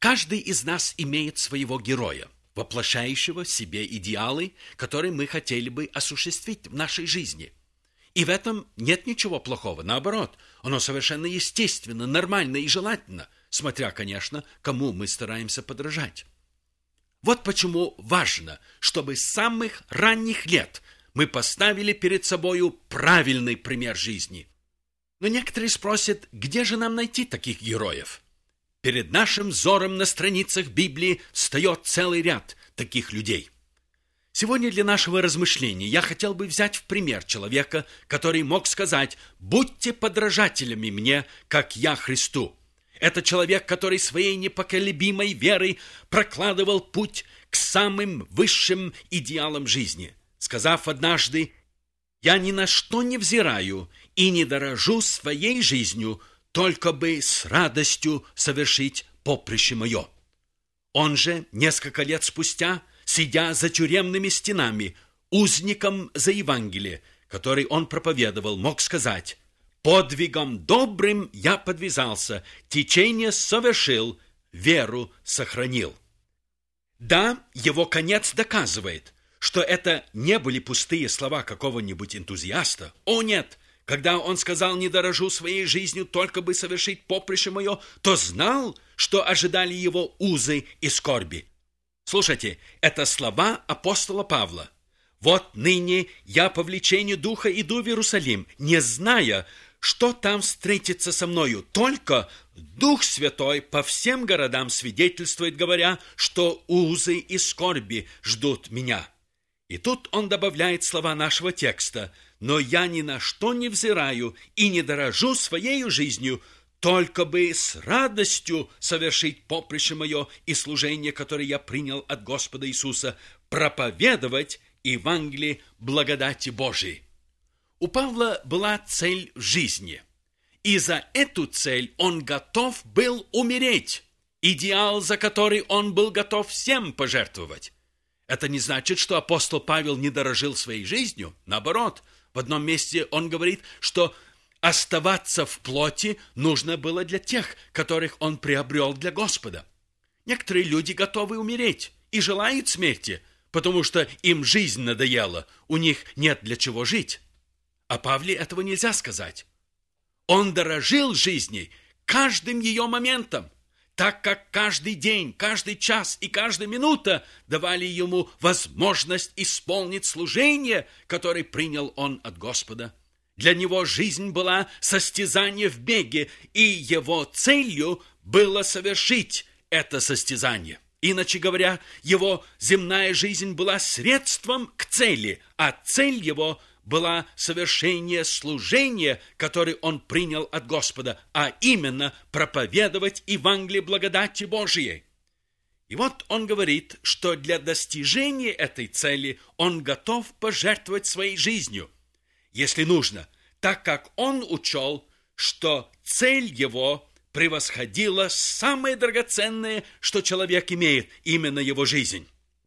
Каждый из нас имеет своего героя, воплощающего в себе идеалы, которые мы хотели бы осуществить в нашей жизни. И в этом нет ничего плохого, наоборот, оно совершенно естественно, нормально и желательно, смотря, конечно, кому мы стараемся подражать. Вот почему важно, чтобы с самых ранних лет мы поставили перед собою правильный пример жизни. Но некоторые спросят, где же нам найти таких героев? Перед нашим взором на страницах Библии встает целый ряд таких людей. Сегодня для нашего размышления я хотел бы взять в пример человека, который мог сказать: «Будьте подражателями мне, как я Христу». Это человек, который своей непоколебимой верой прокладывал путь к самым высшим идеалам жизни, сказав однажды: «Я ни на что не взираю и не дорожу своей жизнью, только бы с радостью совершить поприще мое». Он же несколько лет спустя, сидя за тюремными стенами, узником за Евангелие, который он проповедовал, мог сказать: «Подвигом добрым я подвязался, течение совершил, веру сохранил». Да, его конец доказывает, что это не были пустые слова какого-нибудь энтузиаста. О нет! Когда он сказал: «Не дорожу своей жизнью, только бы совершить поприще мое», то знал, что ожидали его узы и скорби. Слушайте, это слова апостола Павла. «Вот ныне я по влечению Духа иду в Иерусалим, не зная, что там встретится со мною, только Дух Святой по всем городам свидетельствует, говоря, что узы и скорби ждут меня». И тут он добавляет слова нашего текста: «Но я ни на что не взираю и не дорожу своей жизнью, только бы с радостью совершить поприще мое и служение, которое я принял от Господа Иисуса, проповедовать Евангелие благодати Божией». У Павла была цель в жизни, и за эту цель он готов был умереть, идеал, за который он был готов всем пожертвовать. Это не значит, что апостол Павел не дорожил своей жизнью. Наоборот, в одном месте он говорит, что оставаться в плоти нужно было для тех, которых он приобрел для Господа. Некоторые люди готовы умереть и желают смерти, потому что им жизнь надоела, у них нет для чего жить. О Павле этого нельзя сказать. Он дорожил жизнью, каждым ее моментом, так как каждый день, каждый час и каждая минута давали ему возможность исполнить служение, которое принял он от Господа. Для него жизнь была состязание в беге, и его целью было совершить это состязание. Иначе говоря, его земная жизнь была средством к цели, а цель его была совершение служения, которое он принял от Господа, а именно проповедовать Евангелие благодати Божией. И вот он говорит, что для достижения этой цели он готов пожертвовать своей жизнью, если нужно, так как он учел, что цель его превосходила самое драгоценное, что человек имеет, именно его жизнь.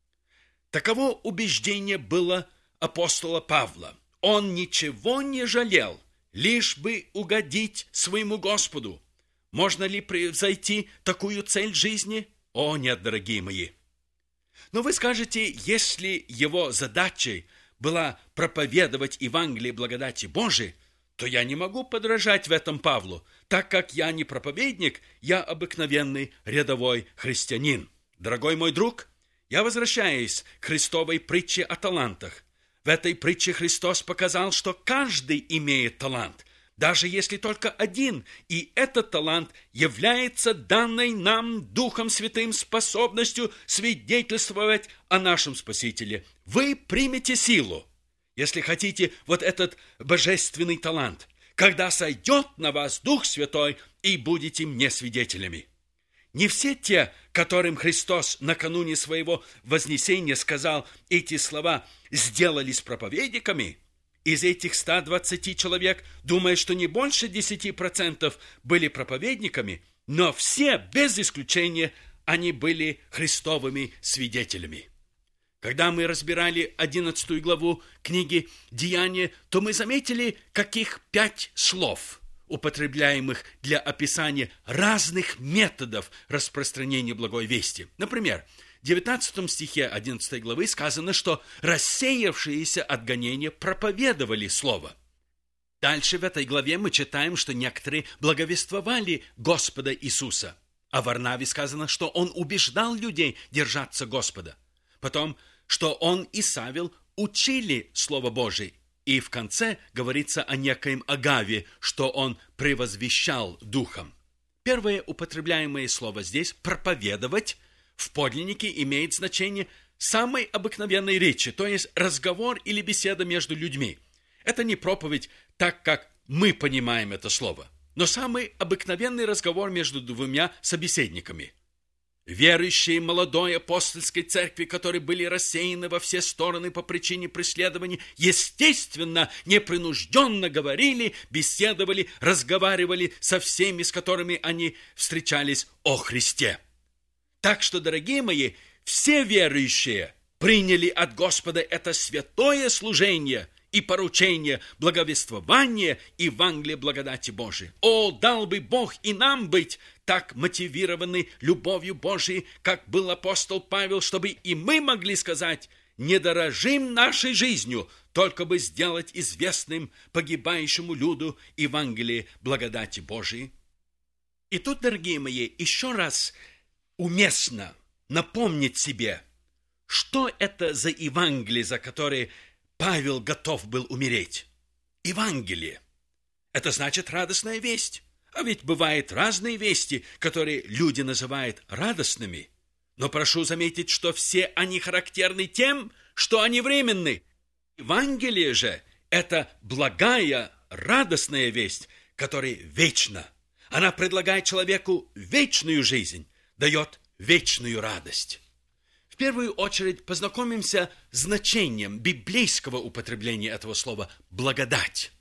Таково убеждение было апостола Павла. Он ничего не жалел, лишь бы угодить своему Господу. Можно ли превзойти такую цель жизни? О, нет, дорогие мои. Но вы скажете, если его задачей была проповедовать Евангелие благодати Божией, то я не могу подражать в этом Павлу, так как я не проповедник, я обыкновенный рядовой христианин. Дорогой мой друг, я возвращаюсь к Христовой притче о талантах. В этой притче Христос показал, что каждый имеет талант, даже если только один, и этот талант является данной нам Духом Святым способностью свидетельствовать о нашем Спасителе. Вы примете силу, если хотите, вот этот божественный талант, когда сойдет на вас Дух Святой, и будете мне свидетелями. Не все те, которым Христос накануне своего вознесения сказал эти слова, сделались проповедниками. Из этих 120 человек, думаю, что не больше 10% были проповедниками, но все, без исключения, они были Христовыми свидетелями. Когда мы разбирали 11 главу книги «Деяния», то мы заметили, каких 5 слов употребляемых для описания разных методов распространения благой вести. Например, в 19 стихе 11 главы сказано, что рассеявшиеся от гонения проповедовали слово. Дальше в этой главе мы читаем, что некоторые благовествовали Господа Иисуса. О Варнаве сказано, что он убеждал людей держаться Господа. Потом, что он и Савел учили Слово Божие. И в конце говорится о некоем Агаве, что он превозвещал духом. Первое употребляемое слово здесь «проповедовать» в подлиннике имеет значение самой обыкновенной речи, то есть разговор или беседа между людьми. Это не проповедь так, как мы понимаем это слово, но самый обыкновенный разговор между двумя собеседниками. Верующие молодой апостольской церкви, которые были рассеяны во все стороны по причине преследований, естественно, непринужденно говорили, беседовали, разговаривали со всеми, с которыми они встречались о Христе. Так что, дорогие мои, все верующие приняли от Господа это святое служение и поручение благовествования Евангелия благодати Божией. О, дал бы Бог и нам быть так мотивированы любовью Божией, как был апостол Павел, чтобы и мы могли сказать: не дорожим нашей жизнью, только бы сделать известным погибающему люду Евангелие благодати Божией. И тут, дорогие мои, еще раз уместно напомнить себе, что это за Евангелие, за которое Павел готов был умереть. Евангелие – это значит радостная весть. А ведь бывают разные вести, которые люди называют радостными. Но прошу заметить, что все они характерны тем, что они временны. Евангелие же – это благая, радостная весть, которая вечна. Она предлагает человеку вечную жизнь, дает вечную радость. В первую очередь познакомимся с значением библейского употребления этого слова «благодать».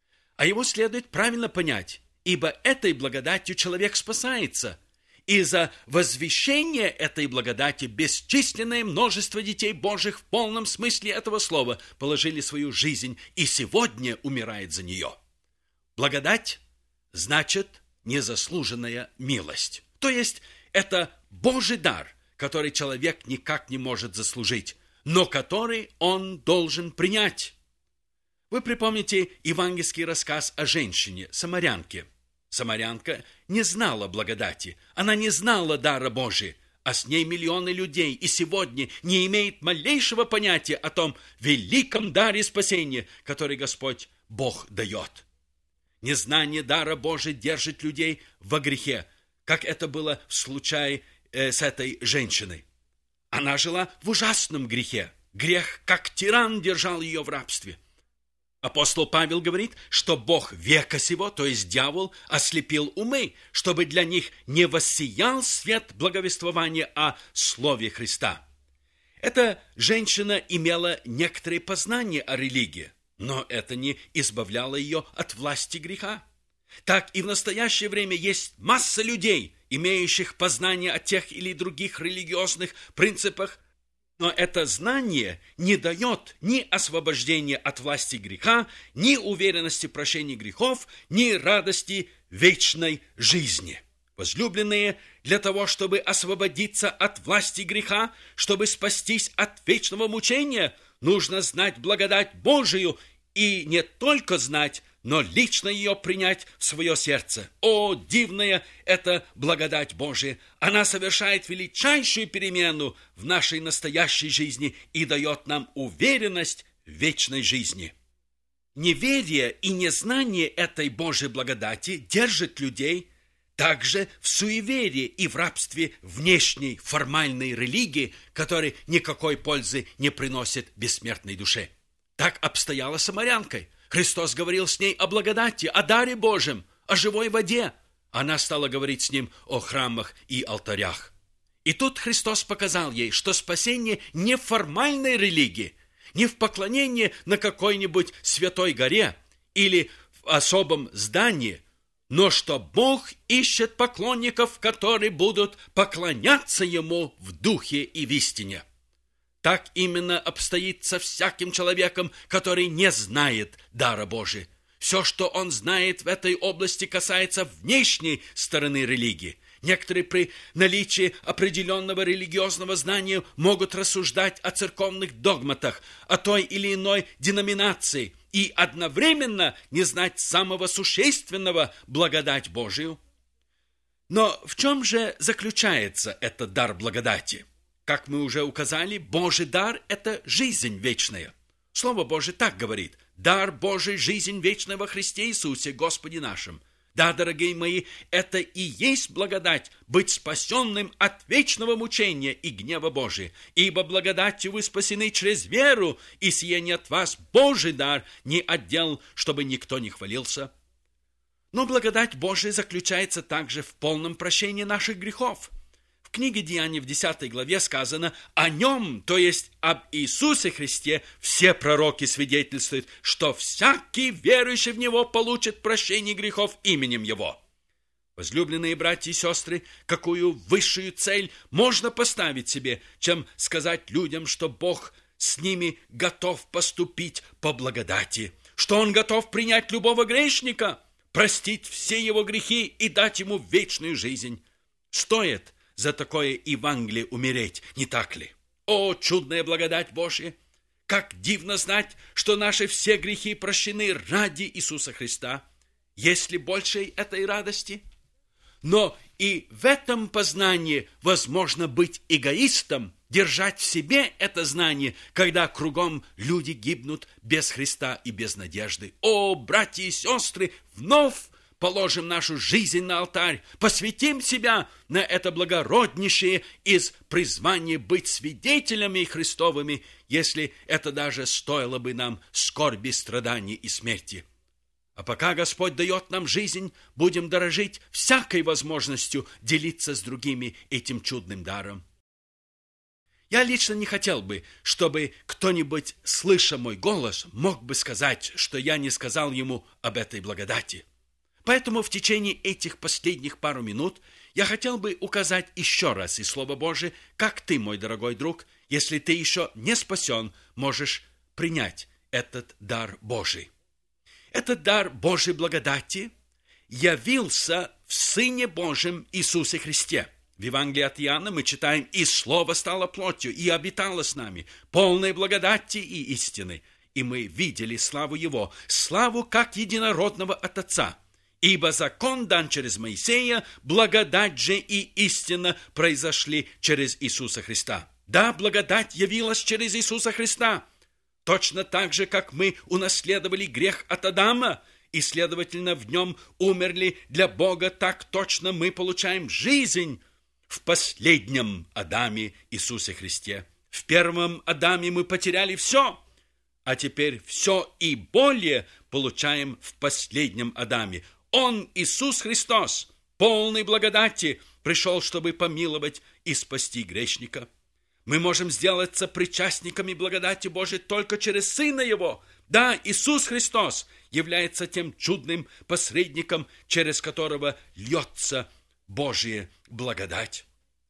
А его следует правильно понять, ибо этой благодатью человек спасается, и за возвещение этой благодати бесчисленное множество детей Божьих в полном смысле этого слова положили свою жизнь и сегодня умирает за нее. Благодать значит незаслуженная милость, то есть это Божий дар, который человек никак не может заслужить, но который он должен принять. Вы припомните евангельский рассказ о женщине, самарянке. Самарянка не знала благодати, она не знала дара Божия, а с ней миллионы людей и сегодня не имеет малейшего понятия о том великом даре спасения, который Господь Бог дает. Незнание дара Божия держит людей во грехе, как это было в случае с этой женщиной. Она жила в ужасном грехе. Грех, как тиран, держал ее в рабстве. Апостол Павел говорит, что Бог века сего, то есть дьявол, ослепил умы, чтобы для них не воссиял свет благовествования о Слове Христа. Эта женщина имела некоторые познания о религии, но это не избавляло ее от власти греха. Так и в настоящее время есть масса людей, имеющих познание о тех или других религиозных принципах, но это знание не дает ни освобождения от власти греха, ни уверенности в прощении грехов, ни радости вечной жизни. Возлюбленные, для того, чтобы освободиться от власти греха, чтобы спастись от вечного мучения, нужно знать благодать Божию и не только знать, но лично ее принять в свое сердце. О, дивная это благодать Божия! Она совершает величайшую перемену в нашей настоящей жизни и дает нам уверенность в вечной жизни. Неверие и незнание этой Божьей благодати держит людей также в суеверии и в рабстве внешней формальной религии, которая никакой пользы не приносит бессмертной душе. Так обстояло с самарянкой. Христос говорил с ней о благодати, о даре Божьем, о живой воде. Она стала говорить с ним о храмах и алтарях. И тут Христос показал ей, что спасение не в формальной религии, не в поклонении на какой-нибудь святой горе или в особом здании, но что Бог ищет поклонников, которые будут поклоняться Ему в духе и в истине. Так именно обстоит со всяким человеком, который не знает дара Божия. Все, что он знает в этой области, касается внешней стороны религии. Некоторые при наличии определенного религиозного знания могут рассуждать о церковных догматах, о той или иной деноминации и одновременно не знать самого существенного – благодать Божию. Но в чем же заключается этот дар благодати? Как мы уже указали, Божий дар – это жизнь вечная. Слово Божие так говорит: «Дар Божий – жизнь вечная во Христе Иисусе, Господе нашим». Да, дорогие мои, это и есть благодать – быть спасенным от вечного мучения и гнева Божия. Ибо благодатью вы спасены через веру, и сие не от вас Божий дар, не отдел, чтобы никто не хвалился. Но благодать Божия заключается также в полном прощении наших грехов. В книге Деяний в 10 главе сказано: «О нем, то есть об Иисусе Христе, все пророки свидетельствуют, что всякий верующий в Него получит прощение грехов именем Его». Возлюбленные братья и сестры, какую высшую цель можно поставить себе, чем сказать людям, что Бог с ними готов поступить по благодати, что Он готов принять любого грешника, простить все его грехи и дать ему вечную жизнь. Стоит за такое Евангелие умереть, не так ли? О, чудная благодать Божья! Как дивно знать, что наши все грехи прощены ради Иисуса Христа! Есть ли большей этой радости? Но и в этом познании возможно быть эгоистом, держать в себе это знание, когда кругом люди гибнут без Христа и без надежды. О, братья и сестры, вновь положим нашу жизнь на алтарь, посвятим себя на это благороднейшее из призвания быть свидетелями Христовыми, если это даже стоило бы нам скорби, страданий и смерти. А пока Господь дает нам жизнь, будем дорожить всякой возможностью делиться с другими этим чудным даром. Я лично не хотел бы, чтобы кто-нибудь, слыша мой голос, мог бы сказать, что я не сказал ему об этой благодати. Поэтому в течение этих последних пару минут я хотел бы указать еще раз из Слова Божия, как ты, мой дорогой друг, если ты еще не спасен, можешь принять этот дар Божий. Этот дар Божьей благодати явился в Сыне Божьем Иисусе Христе. В Евангелии от Иоанна мы читаем: «И Слово стало плотью, и обитало с нами, полной благодати и истины. И мы видели славу Его, славу как единородного от Отца. Ибо закон дан через Моисея, благодать же и истина произошли через Иисуса Христа». Да, благодать явилась через Иисуса Христа. Точно так же, как мы унаследовали грех от Адама, и, следовательно, в нем умерли для Бога, так точно мы получаем жизнь в последнем Адаме Иисусе Христе. В первом Адаме мы потеряли все, а теперь все и более получаем в последнем Адаме. Он, Иисус Христос, полный благодати, пришел, чтобы помиловать и спасти грешника. Мы можем сделаться причастниками благодати Божией только через Сына Его. Да, Иисус Христос является тем чудным посредником, через которого льется Божья благодать.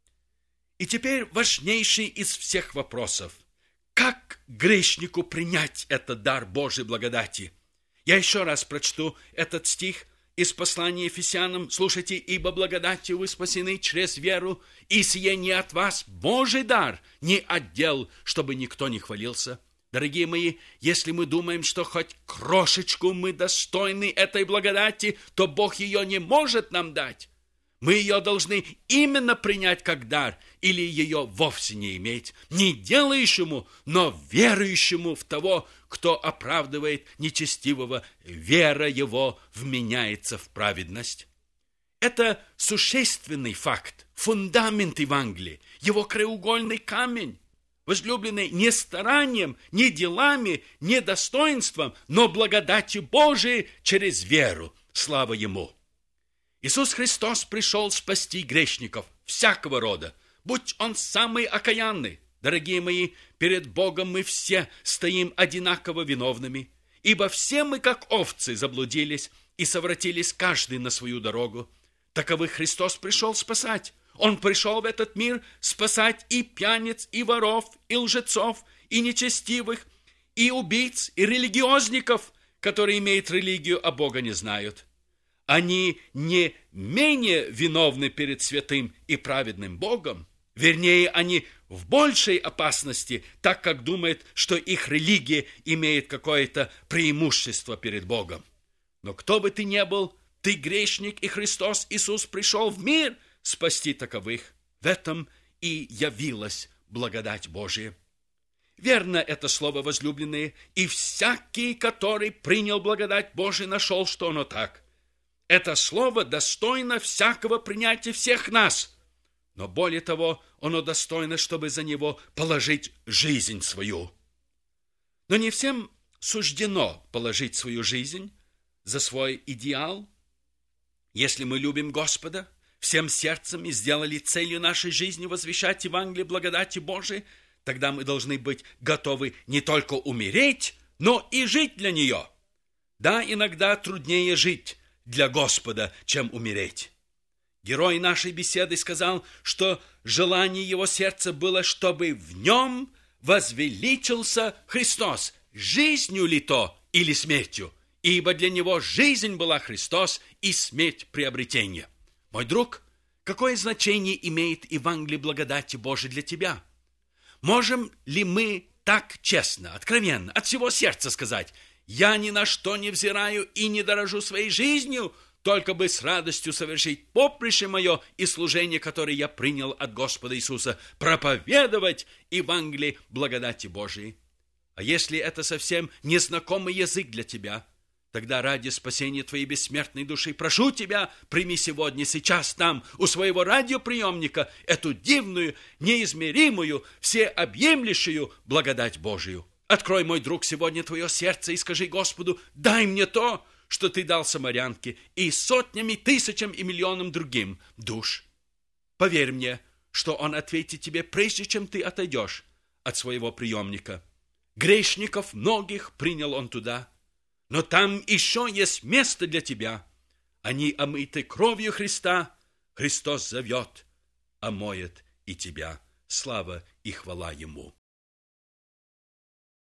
И теперь важнейший из всех вопросов: как грешнику принять этот дар Божьей благодати? Я еще раз прочту этот стих из послания Ефесянам. Слушайте: «Ибо благодатью вы спасены через веру, и сие не от вас Божий дар, не отдел, чтобы никто не хвалился». Дорогие мои, если мы думаем, что хоть крошечку мы достойны этой благодати, то Бог ее не может нам дать. Мы ее должны именно принять как дар, или ее вовсе не иметь, не делающему, но верующему в того, кто оправдывает нечестивого, вера его вменяется в праведность. Это существенный факт, фундамент Евангелия, его краеугольный камень. Возлюбленный, не старанием, не делами, не достоинством, но благодатью Божией через веру. Слава Ему! Иисус Христос пришел спасти грешников всякого рода, будь он самый окаянный. Дорогие мои, перед Богом мы все стоим одинаково виновными, ибо все мы, как овцы, заблудились и совратились каждый на свою дорогу. Таковых Христос пришел спасать. Он пришел в этот мир спасать и пьяниц, и воров, и лжецов, и нечестивых, и убийц, и религиозников, которые имеют религию, а Бога не знают. Они не менее виновны перед святым и праведным Богом. Вернее, они в большей опасности, так как думают, что их религия имеет какое-то преимущество перед Богом. Но кто бы ты ни был, ты грешник, и Христос Иисус пришел в мир спасти таковых. В этом и явилась благодать Божия. Верно это слово, возлюбленные, и всякий, который принял благодать Божию, нашел, что оно так. Это слово достойно всякого принятия всех нас, но более того, оно достойно, чтобы за него положить жизнь свою. Но не всем суждено положить свою жизнь за свой идеал. Если мы любим Господа всем сердцем и сделали целью нашей жизни возвещать Евангелие благодати Божией, тогда мы должны быть готовы не только умереть, но и жить для нее. Да, иногда труднее жить для Господа, чем умереть. Герой нашей беседы сказал, что желание его сердца было, чтобы в нем возвеличился Христос, жизнью ли то или смертью, ибо для него жизнь была Христос и смерть приобретение. Мой друг, какое значение имеет Евангелие благодати Божией для тебя? Можем ли мы так честно, откровенно, от всего сердца сказать: «Я ни на что не взираю и не дорожу своей жизнью, только бы с радостью совершить поприще мое и служение, которое я принял от Господа Иисуса, проповедовать Евангелие благодати Божией». А если это совсем незнакомый язык для тебя, тогда ради спасения твоей бессмертной души прошу тебя, прими сегодня, сейчас там, у своего радиоприемника, эту дивную, неизмеримую, всеобъемлющую благодать Божию. Открой, мой друг, сегодня твое сердце и скажи Господу: дай мне то, что ты дал самарянке и сотнями, тысячам и миллионам другим душ. Поверь мне, что Он ответит тебе, прежде чем ты отойдешь от своего приемника. Грешников многих принял Он туда, но там еще есть место для тебя. Они омыты кровью Христа. Христос зовет, омоет и тебя. Слава и хвала Ему.